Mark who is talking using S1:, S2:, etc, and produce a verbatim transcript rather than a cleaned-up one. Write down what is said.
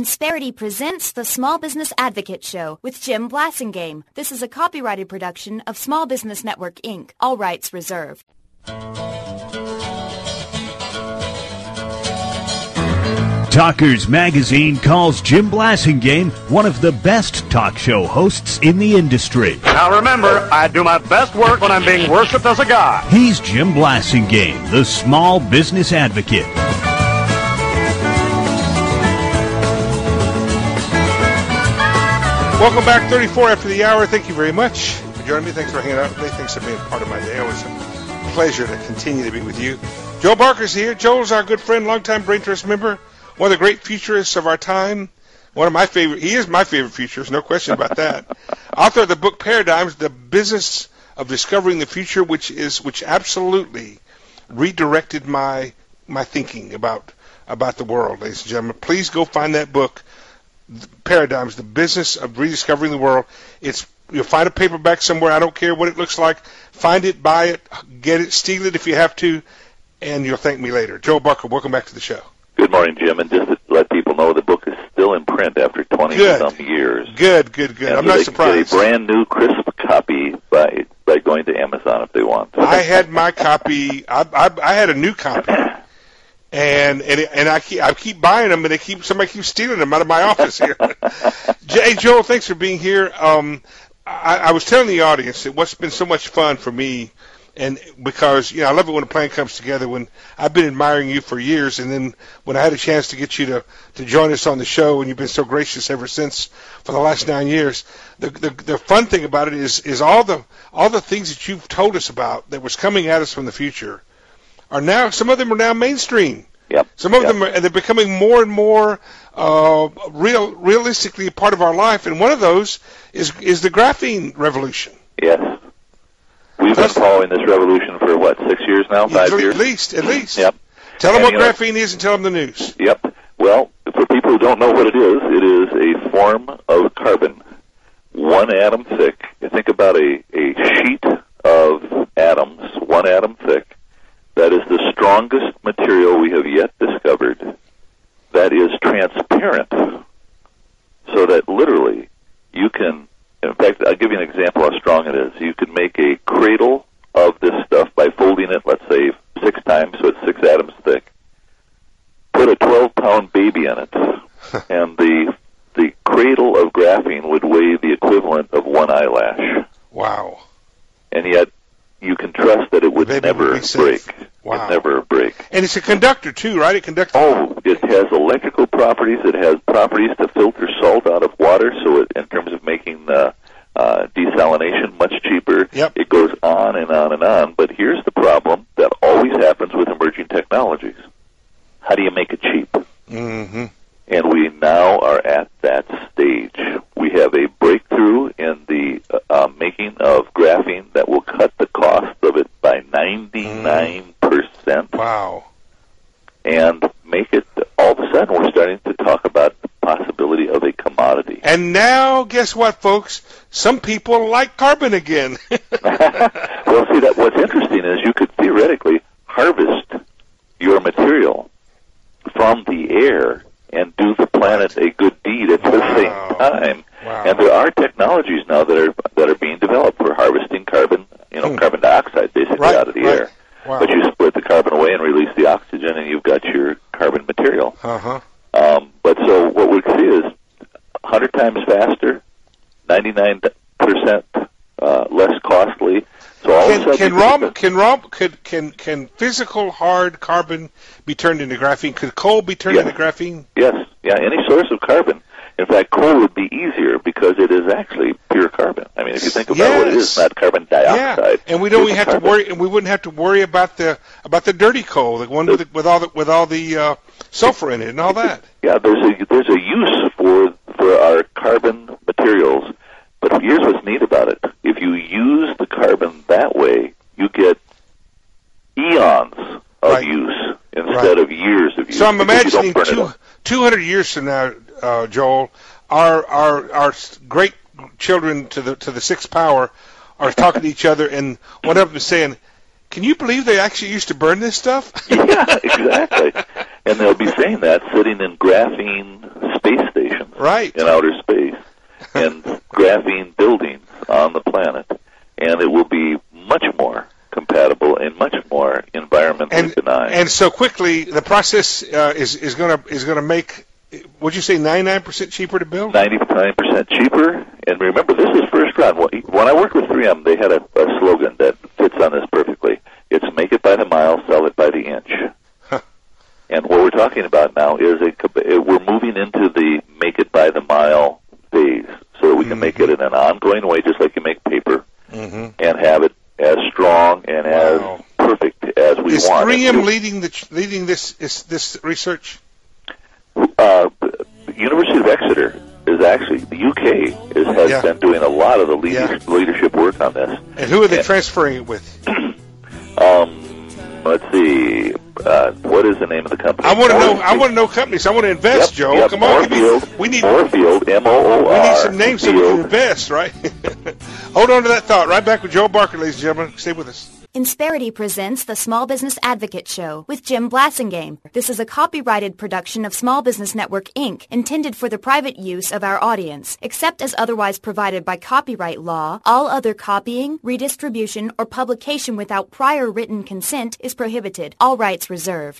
S1: Insperity presents the Small Business Advocate Show with Jim Blasingame. This is a copyrighted production of Small Business Network, Incorporated. All rights reserved.
S2: Talkers Magazine calls Jim Blasingame one of the best talk show hosts in the industry.
S3: Now remember, I do my best work when I'm being worshipped as a god.
S2: He's Jim Blasingame, the Small Business Advocate.
S4: Welcome back, thirty-four after the hour. Thank you very much for joining me. Thanks for hanging out with me. Thanks for being part of my day. Always a pleasure to continue to be with you. Joel Barker's here. Joel's our good friend, longtime Brain Trust member, one of the great futurists of our time. One of my favorite, he is my favorite futurist, no question about that. Author of the book Paradigms, The Business of Discovering the Future, which is which absolutely redirected my my thinking about about the world, ladies and gentlemen. Please go find that book. Paradigms, The Business of Rediscovering the World. It's you'll find a paperback somewhere. I don't care what it looks like. Find it, buy it, get it, steal it if you have to, and you'll thank me later. Joel Barker, welcome back to the show.
S5: Good morning, Jim. And just to let people know, the book is still in print after twenty some years.
S4: Good, good, good.
S5: And
S4: I'm
S5: so
S4: not
S5: they
S4: surprised.
S5: Can get a brand new, crisp copy by by going to Amazon if they want.
S4: I had my copy. I, I, I had a new copy. And and and I keep I keep buying them, and they keep somebody keeps stealing them out of my office here. Hey, Joel, thanks for being here. Um, I, I was telling the audience that what's been so much fun for me, and because you know I love it when a plan comes together. When I've been admiring you for years, and then when I had a chance to get you to, to join us on the show, and you've been so gracious ever since for the last nine years. The the, the fun thing about it is is all the all the things that you've told us about that was coming at us from the future. Are now some of them are now mainstream.
S5: Yep.
S4: Some of
S5: yep.
S4: them are they're becoming more and more uh, real, realistically a part of our life, and one of those is is the graphene revolution.
S5: Yes. We've
S4: That's,
S5: been following this revolution for what, six years now, five
S4: at
S5: years?
S4: At least, at least.
S5: Yep.
S4: Tell them
S5: and,
S4: what
S5: know,
S4: graphene is, and tell them the news.
S5: Yep. Well, for people who don't know what it is, it is a form of carbon, one atom thick. You think about a a sheet of atoms, one atom thick. That is the strongest material we have yet discovered that is transparent, so that literally you can, in fact, I'll give you an example how strong it is. You can make a cradle of this stuff by folding it, let's say, six times, so it's six atoms thick. Put a twelve-pound baby in it, and the the cradle of graphene would weigh the equivalent of one eyelash.
S4: Wow.
S5: And yet, you can trust that it would never break.
S4: Wow.
S5: It never break.
S4: And it's a conductor too, right? It conducts.
S5: Oh, it has electrical properties. It has properties to filter salt out of water, so it, in terms of making uh, uh, desalination much cheaper.
S4: Yep.
S5: It goes on and on and on. But here's the problem that always happens with emerging technologies. How do you make it cheap?
S4: Mm-hmm.
S5: And we now are at that stage. We have a breakthrough in the uh, making of graphene that will cut the cost of it by ninety-nine percent.
S4: Wow.
S5: And make it, all of a sudden, we're starting to talk about the possibility of a commodity.
S4: And now, guess what, folks? Some people like carbon again.
S5: Well, see, that what's interesting is you could theoretically harvest your material from the air and do the planet a good deed at the
S4: Wow.
S5: same time.
S4: Wow.
S5: And there are technologies now that are that are being developed for harvesting carbon, you know,
S4: Hmm.
S5: carbon dioxide basically
S4: Right,
S5: out of the
S4: right.
S5: air.
S4: Wow.
S5: But you split the carbon away and release the oxygen, and you've got your carbon material.
S4: Uh-huh.
S5: Um, but so what we see is one hundred times faster, ninety-nine percent uh, less costly. So all of a
S4: Can
S5: sudden,
S4: can
S5: you
S4: raw
S5: get
S4: can raw could can can physical hard carbon be turned into graphene? Could coal be turned
S5: Yes.
S4: into graphene?
S5: Yes, yeah, any source of carbon. In fact, coal would be easier because it is actually pure carbon. I mean, if you think about
S4: Yes.
S5: what it is, not carbon dioxide.
S4: Yeah, and we don't
S5: it's
S4: we have
S5: carbon.
S4: to worry, and we wouldn't have to worry about the about the dirty coal, the one with the, with all the with all the uh, sulfur in it and all that.
S5: Yeah, there's a there's a use for for our carbon materials, but here's what's neat about it: if you use the carbon that way, you get eons of
S4: Right.
S5: use instead
S4: Right.
S5: of years of use.
S4: So I'm
S5: because you don't
S4: imagining
S5: burn it
S4: two,
S5: up.
S4: two hundred years from now, uh, Joel, our our our great children to the to the sixth power are talking to each other, and one of them is saying, "Can you believe they actually used to burn this stuff?"
S5: Yeah, exactly. And they'll be saying that sitting in graphene space
S4: right.
S5: in outer space and graphene buildings on the planet, and it will be much more compatible and much more environmentally
S4: and,
S5: benign.
S4: And so quickly, the process uh, is is going to is going to make. Would you say ninety-nine percent cheaper to build?
S5: ninety-nine percent cheaper. And remember, this is first run. When I worked with three M, they had a, a slogan that fits on this perfectly. It's make it by the mile, sell it by the inch. Huh. And what we're talking about now is a, we're moving into the make it by the mile phase so that we can mm-hmm. make it in an ongoing way, just like you make paper, mm-hmm. and have it as strong and wow. as perfect as we
S4: is
S5: want.
S4: Is three M leading, the, leading this, is, this research?
S5: Uh, the University of Exeter is actually, the U K is, has yeah. been doing a lot of the leader, yeah. leadership work on this.
S4: And who are they
S5: and,
S4: transferring it with?
S5: um, let's see, uh, what is the name of the company?
S4: I want to know. I want to know companies. I want to invest,
S5: yep,
S4: Joe.
S5: Yep,
S4: Come on,
S5: Moorfield,
S4: me, we need
S5: Moorfield, M O O R.
S4: We need some names so we can invest, right? Hold on to that thought. Right back with Joe Barker, ladies and gentlemen. Stay with us.
S1: Insperity presents the Small Business Advocate Show with Jim Blassingame. This is a copyrighted production of Small Business Network, Incorporated, intended for the private use of our audience. Except as otherwise provided by copyright law, all other copying, redistribution, or publication without prior written consent is prohibited. All rights reserved.